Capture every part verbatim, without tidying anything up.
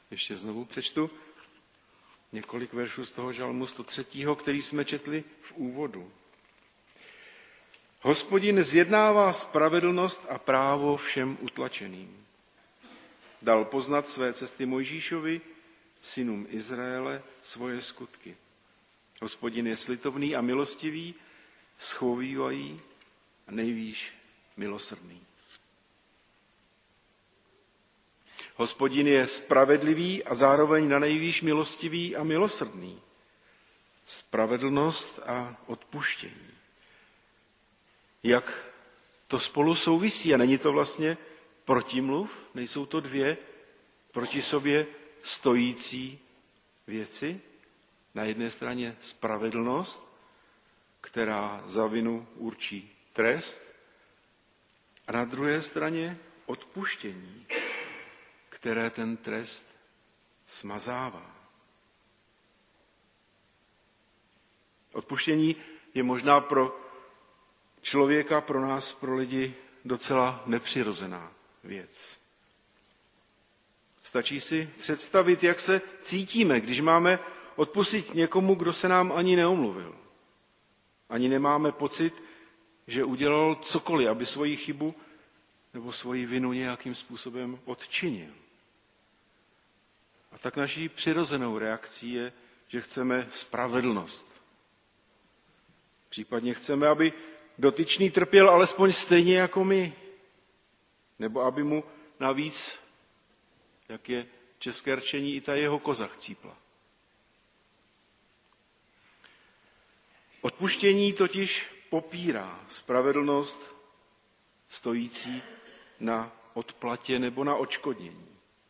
ještě znovu přečtu několik veršů z toho žalmu sto tři, který jsme četli v úvodu. Hospodin zjednává spravedlnost a právo všem utlačeným. Dal poznat své cesty Mojžíšovi, synům Izraele, svoje skutky. Hospodin je slitovný a milostivý, schovívavý a nejvýš milosrdný. Hospodin je spravedlivý a zároveň na nejvýš milostivý a milosrdný. Spravedlnost a odpuštění. Jak to spolu souvisí a není to vlastně protimluv? Nejsou to dvě proti sobě stojící věci? Na jedné straně spravedlnost, která za vinu určí trest, a na druhé straně odpuštění, které ten trest smazává. Odpuštění je možná pro člověka, pro nás, pro lidi docela nepřirozená věc. Stačí si představit, jak se cítíme, když máme odpustit někomu, kdo se nám ani neomluvil. Ani nemáme pocit, že udělal cokoliv, aby svoji chybu nebo svoji vinu nějakým způsobem odčinil. A tak naší přirozenou reakcí je, že chceme spravedlnost. Případně chceme, aby dotyčný trpěl alespoň stejně jako my. Nebo aby mu navíc, jak je české rčení, i ta jeho koza chcípla. Odpuštění totiž popírá spravedlnost stojící na odplatě nebo na odškodnění.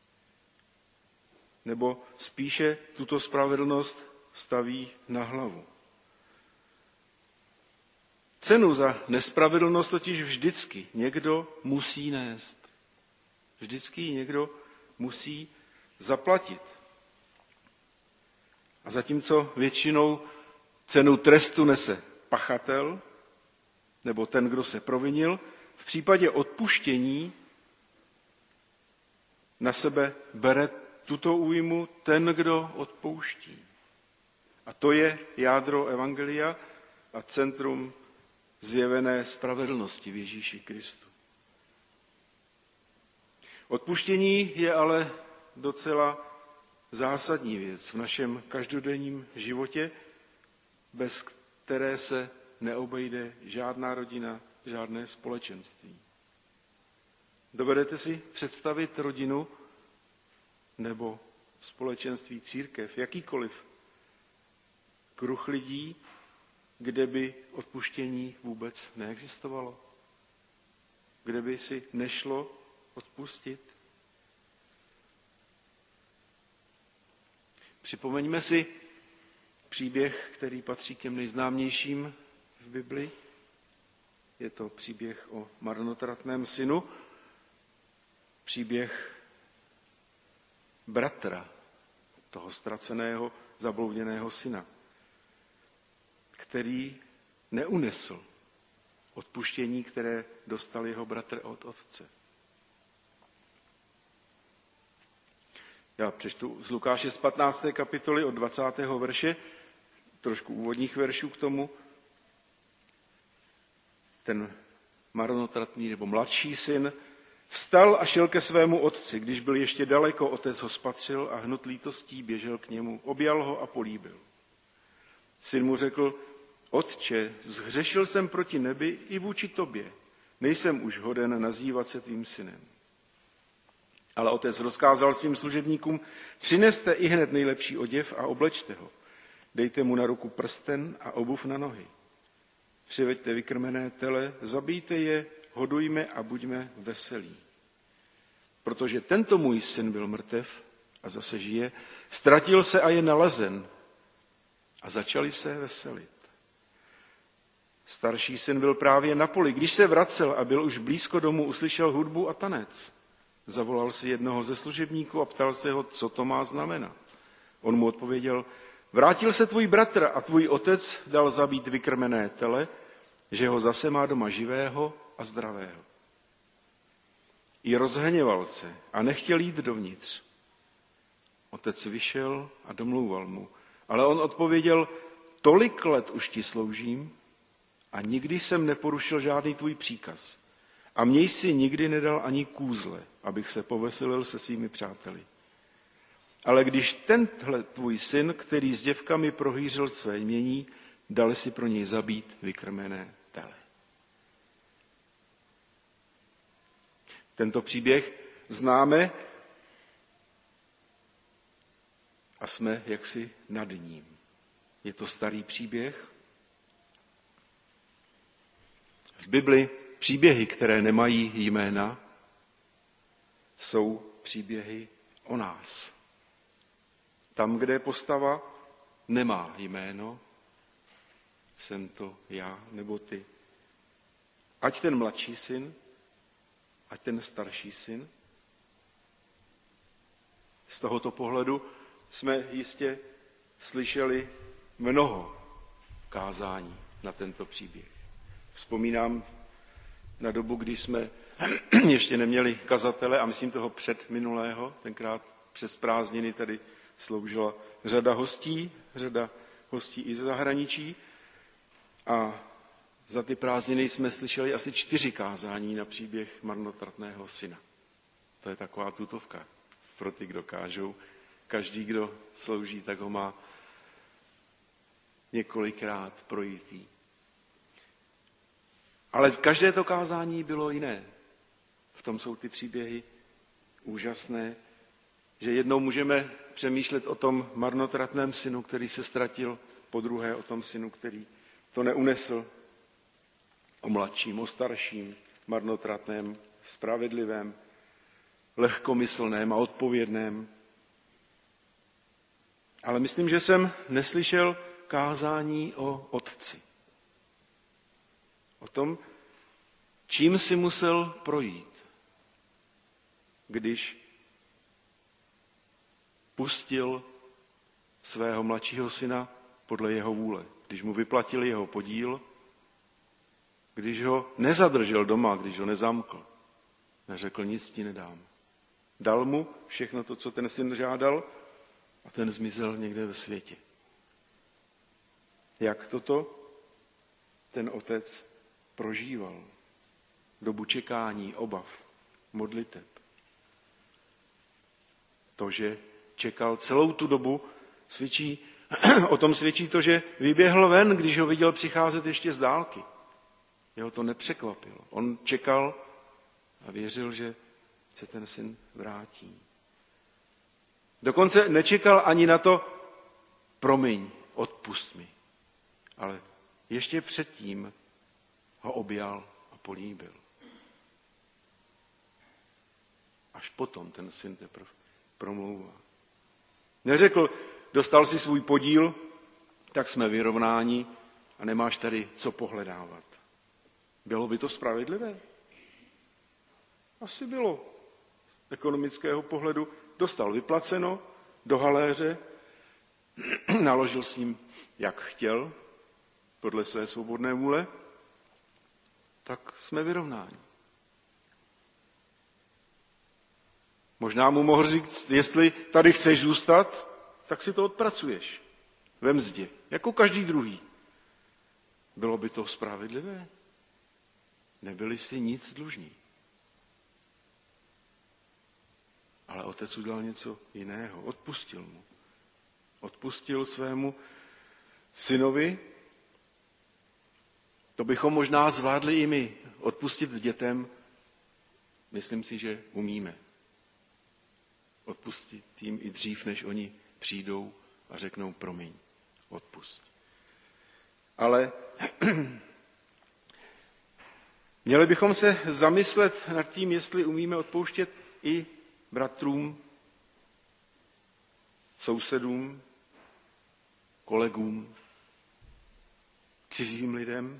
Nebo spíše tuto spravedlnost staví na hlavu. Cenu za nespravedlnost totiž vždycky někdo musí nést. Vždycky ji někdo musí zaplatit. A zatímco většinou cenu trestu nese pachatel, nebo ten, kdo se provinil, v případě odpuštění na sebe bere tuto újmu ten, kdo odpouští. A to je jádro evangelia a centrum zjevené spravedlnosti v Ježíši Kristu. Odpuštění je ale docela zásadní věc v našem každodenním životě, bez které se neobejde žádná rodina, žádné společenství. Dovedete si představit rodinu nebo společenství, církev, jakýkoliv kruh lidí, kde by odpuštění vůbec neexistovalo? Kde by si nešlo odpustit? Připomeňme si příběh, který patří k těm nejznámějším v Bibli. Je to příběh o marnotratném synu, příběh bratra toho ztraceného, zablouděného syna, který neunesl odpuštění, které dostal jeho bratr od otce. Já přečtu z Lukáše z patnácté kapitoly od dvacátého verše, trošku úvodních veršů k tomu. Ten marnotratný nebo mladší syn vstal a šel ke svému otci. Když byl ještě daleko, otec ho spatřil a hnut lítostí běžel k němu, objal ho a políbil. Syn mu řekl: Otče, zhřešil jsem proti nebi i vůči tobě. Nejsem už hoden nazývat se tvým synem. Ale otec rozkázal svým služebníkům: Přineste ihned nejlepší oděv a oblečte ho. Dejte mu na ruku prsten a obuv na nohy. Přiveďte vykrmené tele, zabijte je, hodujme a buďme veselí. Protože tento můj syn byl mrtev a zase žije, ztratil se a je nalezen. A začali se veselit. Starší syn byl právě na poli. Když se vracel a byl už blízko domu, uslyšel hudbu a tanec. Zavolal si jednoho ze služebníků a ptal se ho, co to má znamenat. On mu odpověděl: Vrátil se tvůj bratr a tvůj otec dal zabít vykrmené tele, že ho zase má doma živého a zdravého. I rozhněval se a nechtěl jít dovnitř. Otec vyšel a domlouval mu. Ale on odpověděl, tolik let už ti sloužím a nikdy jsem neporušil žádný tvůj příkaz. A mě jsi nikdy nedal ani kůzle, abych se poveselil se svými přáteli. Ale když tenhle tvůj syn, který s děvkami prohýřil své jmění, dali si pro něj zabít vykrmené tele. Tento příběh známe a jsme jaksi nad ním. Je to starý příběh. V Bibli příběhy, které nemají jména, jsou příběhy o nás. Tam, kde postava nemá jméno, jsem to já nebo ty. Ať ten mladší syn, ať ten starší syn. Z tohoto pohledu jsme jistě slyšeli mnoho kázání na tento příběh. Vzpomínám na dobu, kdy jsme ještě neměli kazatele, a myslím toho předminulého, tenkrát přes prázdniny tady sloužila řada hostí, řada hostí i ze zahraničí. A za ty prázdniny jsme slyšeli asi čtyři kázání na příběh marnotratného syna. To je taková tutovka pro ty, kdo kážou. Každý, kdo slouží, tak ho má několikrát projitý. Ale každé to kázání bylo jiné. V tom jsou ty příběhy úžasné, že jednou můžeme přemýšlet o tom marnotratném synu, který se ztratil, po druhé o tom synu, který to neunesl, o mladším, o starším, marnotratném, spravedlivém, lehkomyslném a odpovědném. Ale myslím, že jsem neslyšel kázání o otci. O tom, čím si musel projít, když pustil svého mladšího syna podle jeho vůle, když mu vyplatil jeho podíl, když ho nezadržel doma, když ho nezamkl, neřekl, nic ti nedám. Dal mu všechno to, co ten syn žádal, a ten zmizel někde ve světě. Jak toto ten otec prožíval? Dobu čekání, obav, modliteb. To, že čekal celou tu dobu, svědčí, o tom svědčí to, že vyběhl ven, když ho viděl přicházet ještě z dálky. Jeho to nepřekvapilo. On čekal a věřil, že se ten syn vrátí. Dokonce nečekal ani na to, promiň, odpusť mi. Ale ještě předtím ho objal a políbil. Až potom ten syn teprve promlouvá. Neřekl, dostal si svůj podíl, tak jsme vyrovnáni a nemáš tady co pohledávat. Bylo by to spravedlivé? Asi bylo. Z ekonomického pohledu dostal vyplaceno do haléře, naložil s ním, jak chtěl, podle své svobodné vůle, tak jsme vyrovnáni. Možná mu mohl říct, jestli tady chceš zůstat, tak si to odpracuješ ve mzdě, jako každý druhý. Bylo by to spravedlivé? Nebyli si nic dlužní. Ale otec udělal něco jiného. Odpustil mu. Odpustil svému synovi. To bychom možná zvládli i my. Odpustit dětem, myslím si, že umíme. Odpustit jim i dřív, než oni přijdou a řeknou promiň, odpusť. Ale měli bychom se zamyslet nad tím, jestli umíme odpouštět i bratrům, sousedům, kolegům, cizím lidem,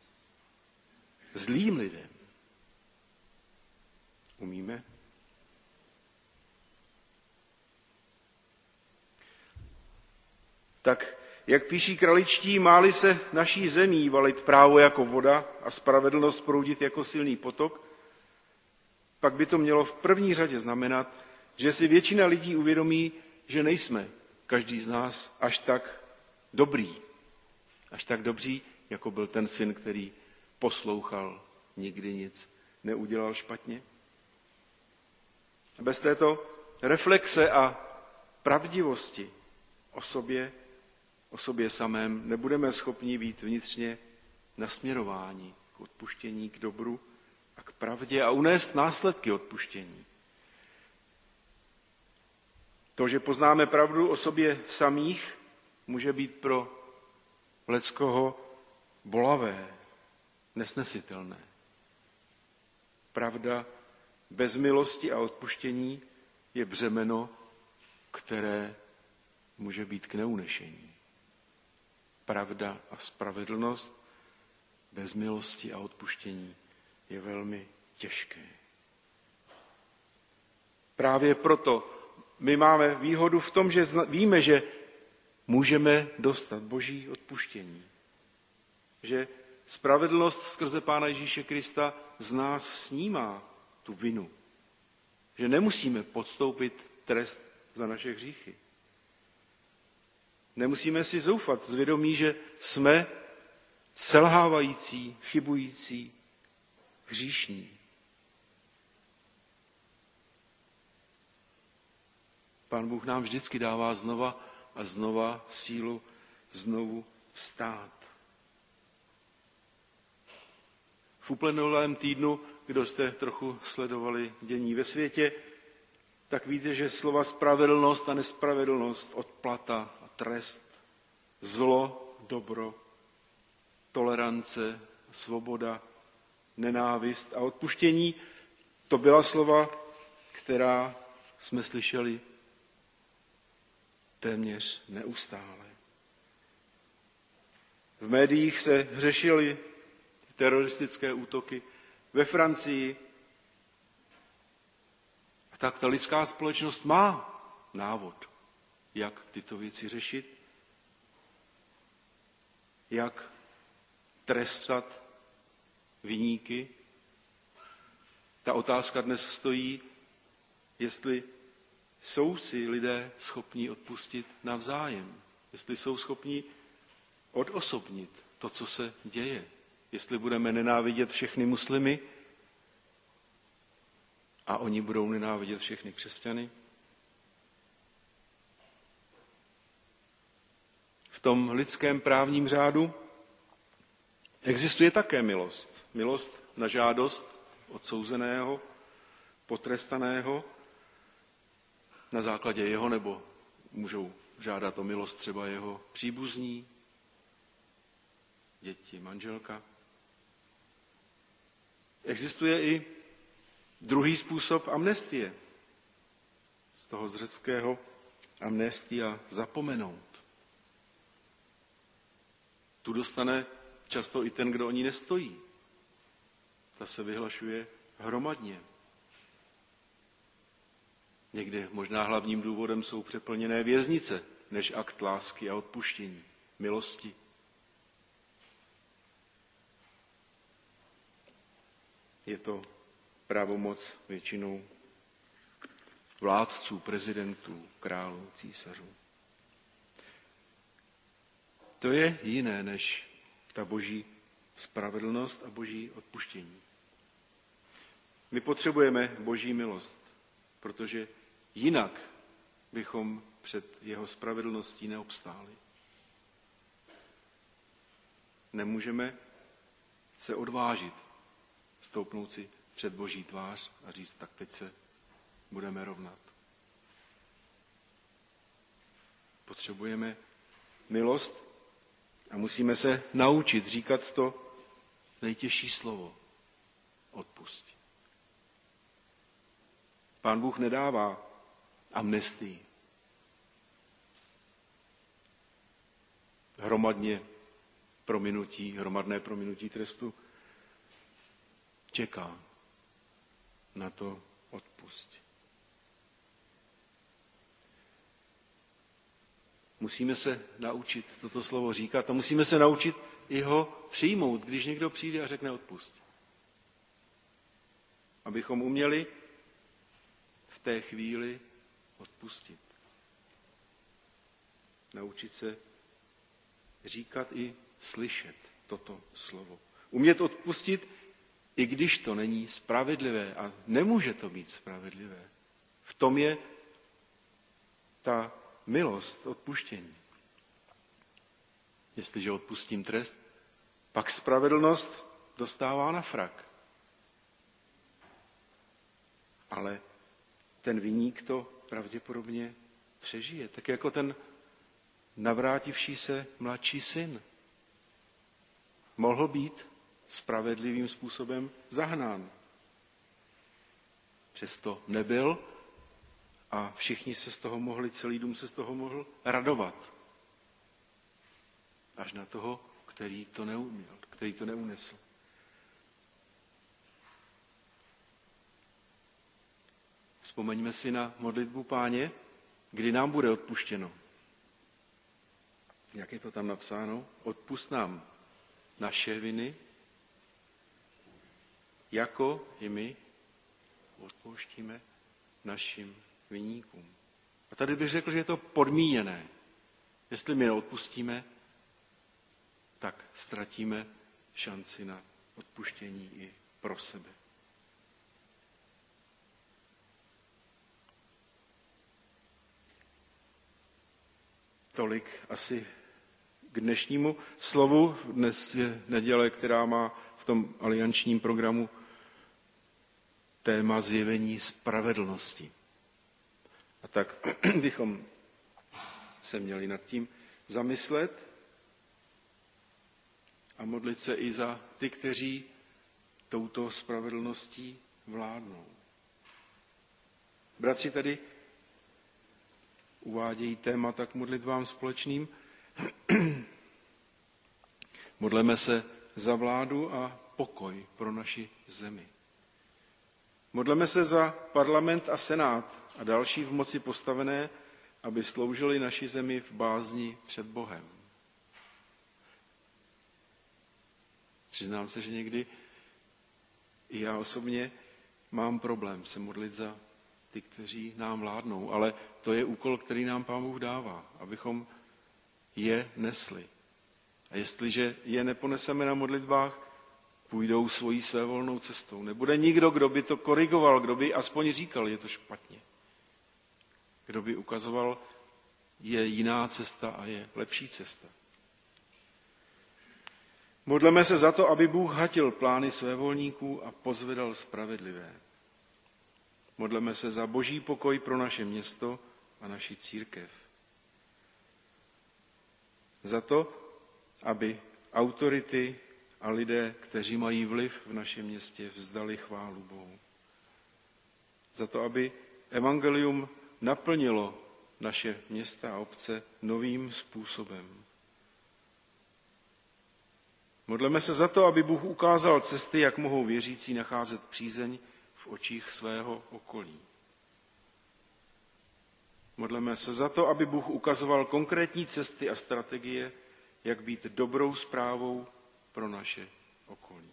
zlým lidem. Umíme? Tak, jak píší kraličtí, máli se naší zemí valit právo jako voda a spravedlnost proudit jako silný potok, pak by to mělo v první řadě znamenat, že si většina lidí uvědomí, že nejsme každý z nás až tak dobrý, až tak dobří, jako byl ten syn, který poslouchal, nikdy nic neudělal špatně. Bez této reflexe a pravdivosti o sobě, o sobě samém nebudeme schopni být vnitřně nasměrováni k odpuštění, k dobru a k pravdě a unést následky odpuštění. To, že poznáme pravdu o sobě samých, může být pro leckoho bolavé, nesnesitelné. Pravda bez milosti a odpuštění je břemeno, které může být k neunešení. Pravda a spravedlnost bez milosti a odpuštění je velmi těžké. Právě proto my máme výhodu v tom, že víme, že můžeme dostat Boží odpuštění. Že spravedlnost skrze Pána Ježíše Krista z nás snímá tu vinu. Že nemusíme podstoupit trest za naše hříchy. Nemusíme si zoufat z vědomí, že jsme selhávající, chybující, hříšní. Pán Bůh nám vždycky dává znova a znova sílu znovu vstát. V uplynulém týdnu, kdo jste trochu sledovali dění ve světě, tak víte, že slova spravedlnost a nespravedlnost, odplata a trest, zlo, dobro, tolerance, svoboda, nenávist a odpuštění, to byla slova, která jsme slyšeli téměř neustále. V médiích se řešily teroristické útoky ve Francii. A tak ta lidská společnost má návod, jak tyto věci řešit, jak trestat viníky. Ta otázka dnes stojí, jestli jsou si lidé schopni odpustit navzájem, jestli jsou schopni odosobnit to, co se děje, jestli budeme nenávidět všechny muslimy a oni budou nenávidět všechny křesťany. V tom lidském právním řádu existuje také milost. Milost na žádost odsouzeného, potrestaného, na základě jeho, nebo můžou žádat o milost třeba jeho příbuzní, děti, manželka. Existuje i druhý způsob amnestie. Z toho z řeckého amnestia zapomenout. Tu dostane často i ten, kdo o ní nestojí. Ta se vyhlašuje hromadně. Někdy možná hlavním důvodem jsou přeplněné věznice, než akt lásky a odpuštění, milosti. Je to pravomoc většinou vládců, prezidentů, králů, císařů. To je jiné než ta boží spravedlnost a boží odpuštění. My potřebujeme boží milost, protože jinak bychom před jeho spravedlností neobstáli. Nemůžeme se odvážit stoupnout si před boží tvář a říct, tak teď se budeme rovnat. Potřebujeme milost a musíme se naučit říkat to nejtěžší slovo. Odpusť. Pán Bůh nedává amnestii. Hromadně prominutí, hromadné prominutí trestu čeká na to odpusť. Musíme se naučit toto slovo říkat a musíme se naučit i ho přijmout, když někdo přijde a řekne odpusť. Abychom uměli v té chvíli odpustit. Naučit se říkat i slyšet toto slovo. Umět odpustit, i když to není spravedlivé a nemůže to být spravedlivé. V tom je ta milost odpuštění. Jestliže odpustím trest, pak spravedlnost dostává na frak. Ale ten viník to pravděpodobně přežije. Tak jako ten navrátivší se mladší syn mohl být spravedlivým způsobem zahnán. Přesto nebyl a všichni se z toho mohli, celý dům se z toho mohl radovat. Až na toho, který to neuměl, který to neunesl. Vzpomeňme si na modlitbu Páně, kdy nám bude odpuštěno. Jak je to tam napsáno? Odpusť nám naše viny, jako i my odpouštíme našim viníkům. A tady bych řekl, že je to podmíněné. Jestli my neodpustíme, tak ztratíme šanci na odpuštění i pro sebe. Tolik asi k dnešnímu slovu. Dnes je neděle, která má v tom aliančním programu téma zjevení spravedlnosti. A tak bychom se měli nad tím zamyslet a modlit se i za ty, kteří touto spravedlností vládnou. Bratři tady uvádějí témata k modlitvám společným. Modleme se za vládu a pokoj pro naši zemi. Modleme se za parlament a senát a další v moci postavené, aby sloužili naši zemi v bázni před Bohem. Přiznám se, že někdy i já osobně mám problém se modlit za ty, kteří nám vládnou, ale to je úkol, který nám Pán Bůh dává, abychom je nesli. A jestliže je neponeseme na modlitbách, půjdou svojí svévolnou cestou. Nebude nikdo, kdo by to korigoval, kdo by aspoň říkal, je to špatně. Kdo by ukazoval, je jiná cesta a je lepší cesta. Modleme se za to, aby Bůh hatil plány svévolníků a pozvedal spravedlivé. Modleme se za boží pokoj pro naše město a naši církev. Za to, aby autority a lidé, kteří mají vliv v našem městě, vzdali chválu Bohu. Za to, aby evangelium naplnilo naše města a obce novým způsobem. Modleme se za to, aby Bůh ukázal cesty, jak mohou věřící nacházet přízeň v očích svého okolí. Modleme se za to, aby Bůh ukazoval konkrétní cesty a strategie, jak být dobrou správou pro naše okolí.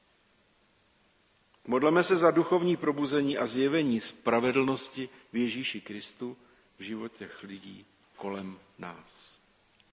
Modleme se za duchovní probuzení a zjevení spravedlnosti v Ježíši Kristu v životech lidí kolem nás.